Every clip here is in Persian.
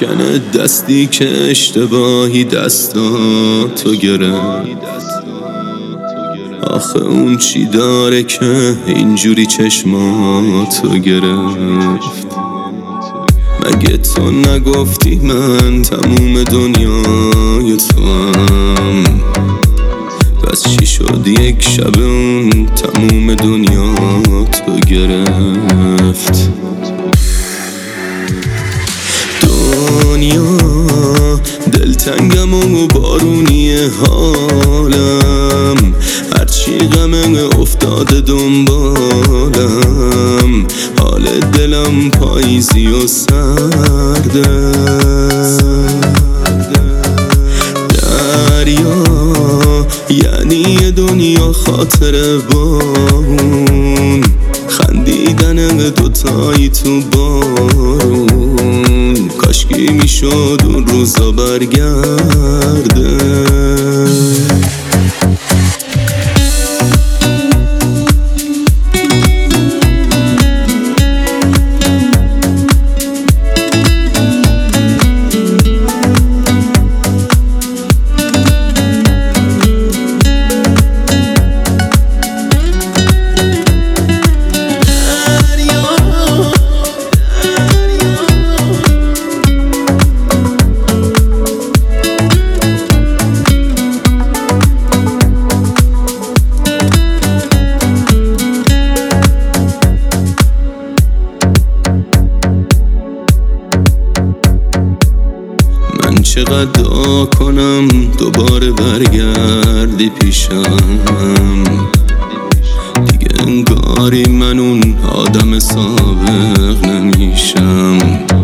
بشکنه دستی که اشتباهی دستاتو گرفت. آخه اون چی داره که اینجوری چشماتو گرفت؟ مگه تو نگفتی من تموم دنیای توام؟ پس چی شد یک شب اون تموم دنیاتو گرفت؟ دنیا دلتنگم و بارونی حالم، هرچی غم افتاده دنبالم، حال دلم پاییزی و سرده. دریا یعنی یه دنیا خاطره با اون خندیدن دوتایی تو بارون. کاشکی میشد اون روزا برگرده. چقدر دعا کنم دوباره برگردی پیشم، دیگه انگاری من اون آدم سابق نمیشم.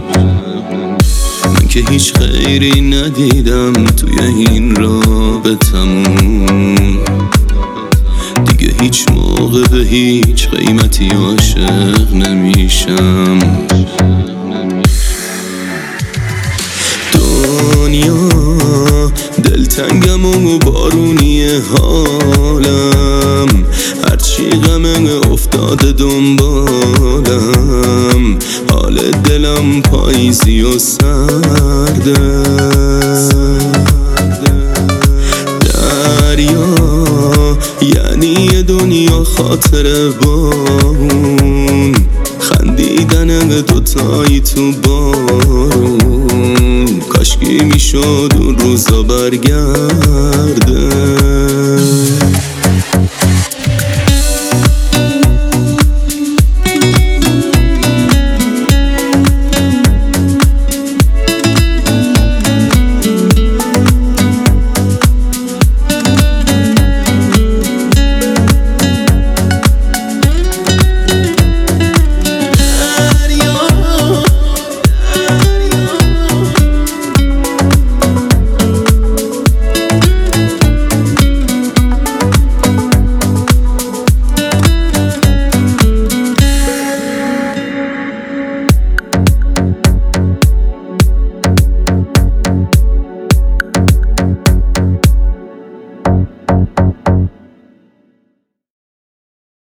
من که هیچ خیری ندیدم توی این رابطمون، دیگه هیچ موقع به هیچ قیمتی عاشق نمیشم. دنیا دلتنگم و بارونی حالم، هرچی غم افتاده دنبالم، حال دلم پاییزی و سرده. دریا یعنی یه دنیا خاطره با اون خندیدن دوتایی تو بارون. کاشکی میشد اون روزا برگرده.